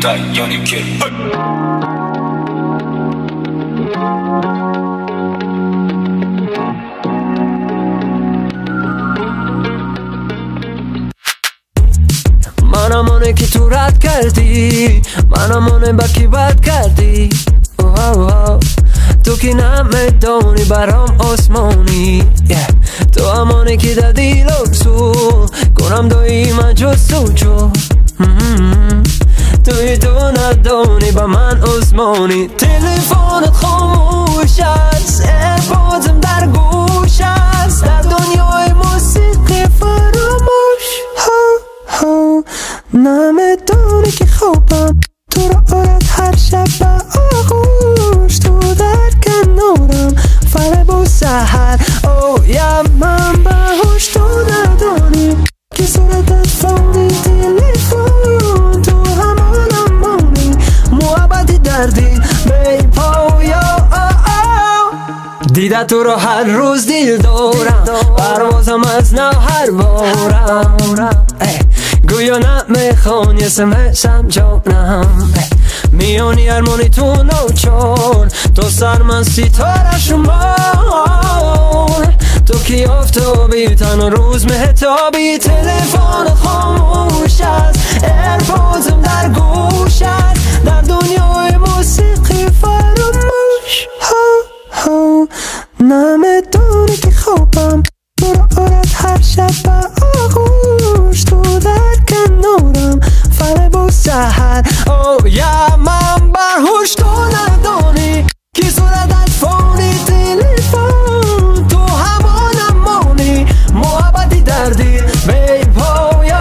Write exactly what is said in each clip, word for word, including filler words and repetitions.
بیانیم که منم اونه که تو رد کردی، منم اونه با کی بد کردی. اوه اوه تو که نمیدونی برام آسمانی yeah. تو همونه که دادی لرزو کنم دایی من جستو جو توی تو ندونی با من آسمانی. تلفنت خاموش است، ایرپودزم در گوش است، در دنیای موسیقی فراموش. ها ها نمیدونی که خوبم تو رو آرد هر شب با آغوش. تو در کنارم فرب و سحر او یا من باهوش. تو ندونی که صورتت فوری تلفن تو همانم مونی محبتی دردی بی پایا. دیده تو رو هر روز دیل دارم پروازم از نو هر بارم گویا نمیخوان یه سمشم جانم میانی ارمانی تو نوچار تو سر من ستاره شمار. تو کی آفتابی تن و روز مهتابی. تلفن خاموش است، ایرپودزم در گوش است، در دنیای موسیقی فراموش. ها ها نمیدونی که خوبم تو رو آرد هر شب با آغوش. تو در کنارم فرب و سحر او یا من برهوش. تو ندانی که صورتت فونی تلفن تو همانم مونی محبتی دردی بی پایا.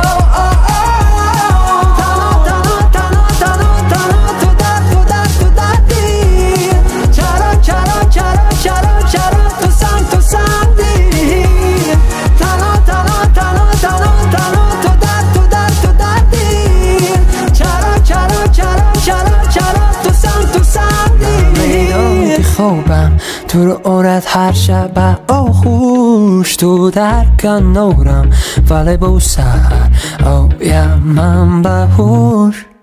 تنها تنها تنها تنها تنها تو در تو در تو دردی. چرا چرا چرا چرا چرا تو سم تو سمدی. تنها تنها تنها تنها تنها تو در تو در تو دردی. چرا چرا چرا چرا چرا تو سم تو سمدی. خوبم تو رو آرد هر شب آغوش. تو در کنارم ولی با سحر او یا من باهوش.